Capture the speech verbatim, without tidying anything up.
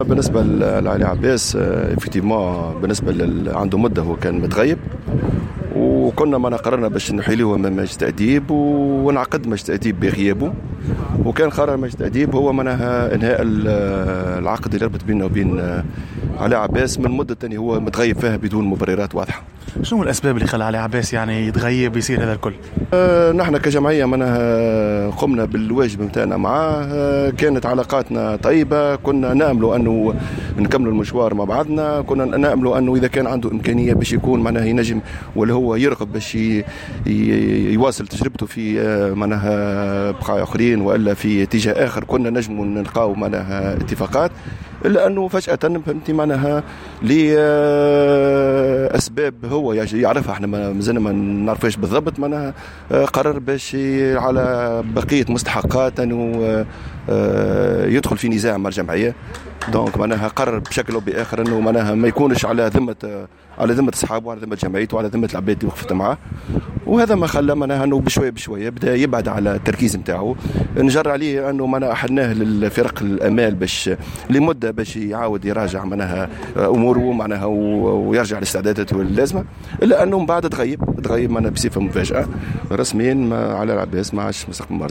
بالنسبة لعلي عباس افكتيفمون بالنسبة عنده مدة هو كان متغيب، وكنا ما قررنا باش نحيلوه من مجلس التأديب ونعقد مجلس التأديب بغيابه، وكان قرار مجلس التأديب هو معناها انهاء العقد اللي ربط بيننا وبين علي عباس من مدة تاني هو متغيب فيها بدون مبررات واضحة. شنو الأسباب اللي خلى علي عباس يعني يتغيب يصير هذا الكل؟ آه نحن كجمعية معناها قمنا بالواجب متاعنا معاه، آه كانت علاقاتنا طيبة، كنا نأملوا أنه نكملوا المشوار مع بعضنا، كنا نأملوا أنه إذا كان عنده إمكانية باش يكون معناها ينجم ولا هو يرغب باش يواصل تجربته في آه معناها بقاع آخرين وإلا في اتجاه آخر، كنا نجم نلقاو معناها اتفاقات، إلا أنه فجأة فهمتي معناها لأسباب هو يعرفها احنا مازلنا ما نعرفهاش بالضبط، معناها قرر باش على بقية مستحقات أنه يدخل في نزاع مع الجمعية. دونك معناها قرر بشكل أو بآخر أنه معناها ما يكونش على ذمة على ذمة أصحابه وعلى ذمة جمعيته وعلى ذمة العباد اللي وقفت معاه، وهذا ما خلى معناها أنه بشوية بشوية بدأ يبعد على التركيز متاعه. نجر عليه أنه معناها أحدناه للفرق الأمال باش لمدة باش يعاود يراجع معناها أموره معناها ويرجع لاستعداداته اللازمة، إلا أنه من بعد تغيب تغيب معناها بصفة مفاجئة رسميا على العباس ما عادش مستقبل.